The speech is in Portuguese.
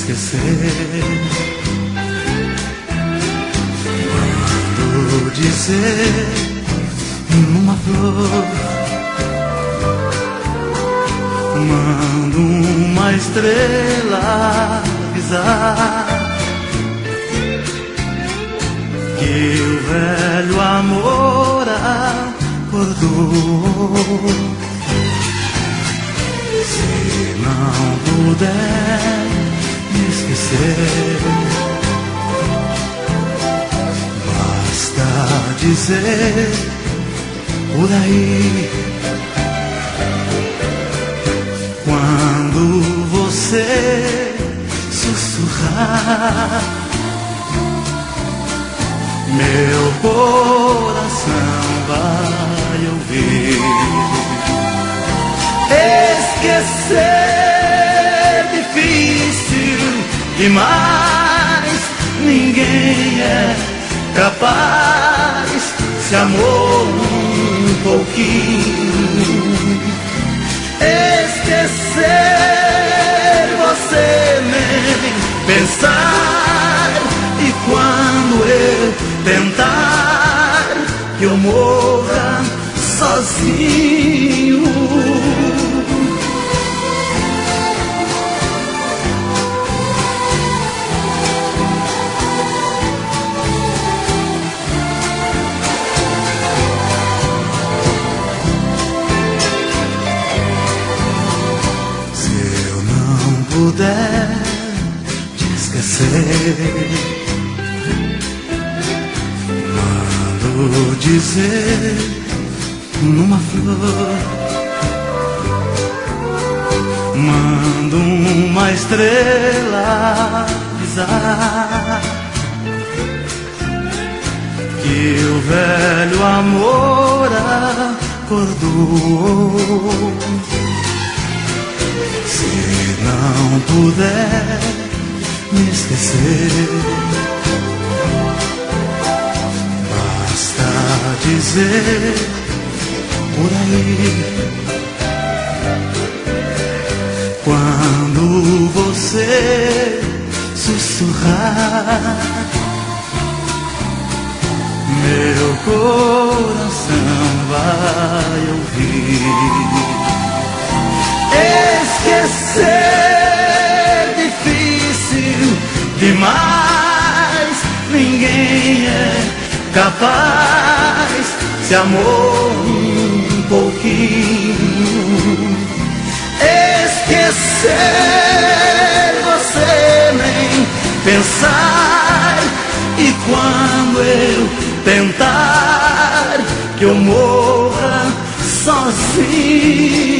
esquecer. Quando dizer numa flor, mando uma estrela avisar que o velho amor acordou. Se não puder me esquecer, basta dizer por aí. Quando você sussurrar, meu coração vai ouvir. Esquecer difícil demais, ninguém é capaz. Se amou um pouquinho, esquecer você nem pensar. E quando eu tentar que eu morra sozinho, puder te esquecer, mando dizer numa flor, mando uma estrela avisar que o velho amor acordou. Se não puder me esquecer, basta dizer por aí. Quando você sussurrar, meu coração vai ouvir. Esquecer difícil demais, ninguém é capaz. Se amou um pouquinho, esquecer você nem pensar. E quando eu tentar que eu morra sozinho,